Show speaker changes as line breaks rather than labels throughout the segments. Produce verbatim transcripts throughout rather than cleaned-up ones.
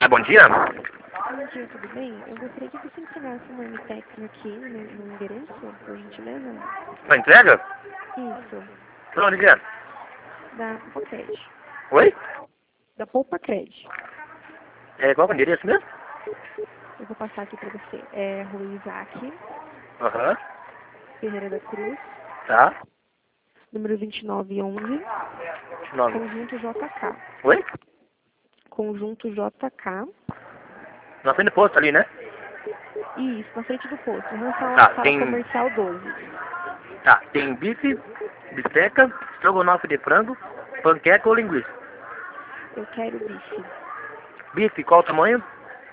Ah, bom dia.
Bom dia, tudo bem? Eu gostaria que você entregasse uma Marmitex aqui no, no endereço, por gentileza.
Pra entrega?
Isso,
Pra onde que é?
da Polpa Cred.
Oi?
Da Polpa Cred.
É, qual que é o endereço mesmo?
Eu vou passar aqui pra você. É Rua Isaac,
Aham.
Ferreira da Cruz,
Tá.
número vinte e nove onze,
Nome.
Conjunto J K.
Oi?
Conjunto J K.
Na frente do posto ali, né?
Isso, na frente do posto, em relação
Tá,
à sala
tem...
comercial doze.
Tá, tem bife, bisteca, estrogonofe de frango, panqueca ou linguiça.
Eu quero bife.
Bife, qual o tamanho?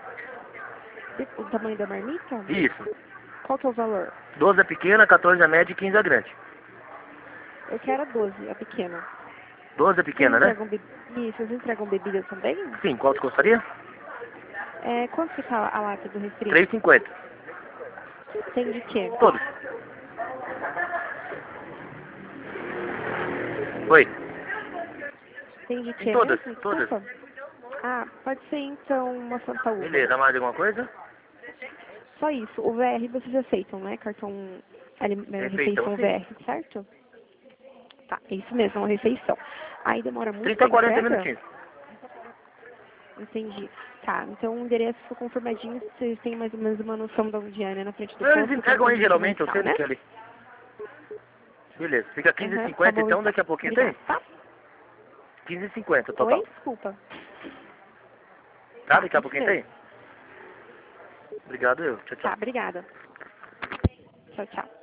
O tamanho da marmita?
Isso.
Qual que é o valor?
doze a pequena, quatorze a média e quinze a grande.
Eu quero a doze, a pequena.
doze a
Vocês
pequena, né?
entregam, be... Isso, vocês entregam bebida também?
Sim, quanto custaria?
É, quanto que tá a lata do refri?
três e cinquenta.
Tem de quê?
Todos. Oi.
Tem de
Em
quê
todas,
mesmo?
todas.
Desculpa. Ah, pode ser então uma Santa Uva.
Beleza, mais alguma coisa?
Só isso. O V R vocês aceitam, né? Cartão ali- é,
Refeição,
refeição
sim.
V R, certo? Tá, é isso mesmo, uma refeição. Aí demora muito
trinta a
pra
quarenta
entrega?
minutinhos.
Entendi. Tá, então o endereço confirmadinho, vocês têm mais ou menos uma noção de onde é, né? Na frente do
Eles
posto, que é o
entregam aí
conjunto
geralmente, eu
comercial,
sei
né?
onde que é ali. Beleza, fica quinze e
Aham, tá
cinquenta
bom
então,
então.
daqui a pouquinho tem?
Obrigada, tá?
quinze e cinquenta
Oi?
total.
Desculpa.
Tá?
Tá,
Daqui a
isso
pouquinho
mesmo.
tem? Obrigado eu. Tchau, tchau.
Tá, obrigada. Tchau, tchau.